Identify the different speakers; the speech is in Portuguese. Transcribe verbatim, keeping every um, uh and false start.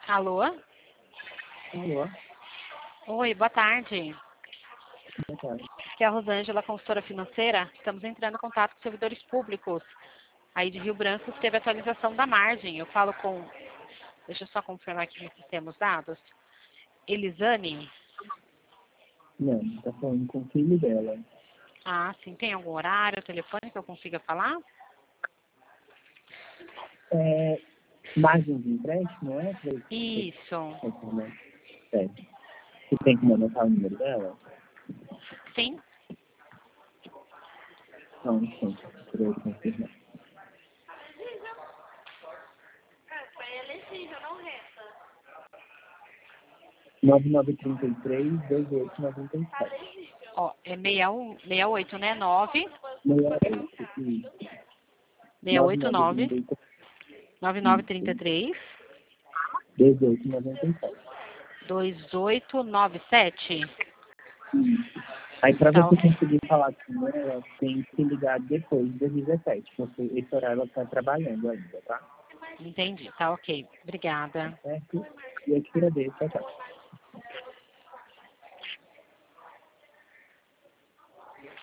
Speaker 1: Alô?
Speaker 2: Alô?
Speaker 1: Oi, boa tarde.
Speaker 2: Boa tarde.
Speaker 1: Aqui é a Rosângela, consultora financeira. Estamos entrando em contato com servidores públicos. Aí de Rio Branco teve atualização da margem. Eu falo com... Deixa eu só confirmar aqui no sistema os dados. Elisane?
Speaker 2: Não, tá falando com o filho dela.
Speaker 1: Ah, sim. Tem algum horário, telefone que eu consiga falar?
Speaker 2: É, margem de empréstimo, não é? Pra
Speaker 1: Isso.
Speaker 2: Certo. Você tem que anotar o número dela?
Speaker 1: Sim.
Speaker 2: Não, sim. Pra eu confirmar. nove nove três três, dois oito nove sete.
Speaker 1: Ó, é seis um, seis oito, né? nove seis oito nove nove nove três três
Speaker 2: dois oito nove sete.
Speaker 1: dois oito nove sete.
Speaker 2: Aí, para
Speaker 1: Tá,
Speaker 2: você
Speaker 1: ok.
Speaker 2: conseguir falar com ela, tem que se ligar depois das dezessete, porque esse horário ela está trabalhando ainda, tá?
Speaker 1: Entendi. Tá, ok. Obrigada.
Speaker 2: Certo? E eu te agradeço. Tchau, tchau.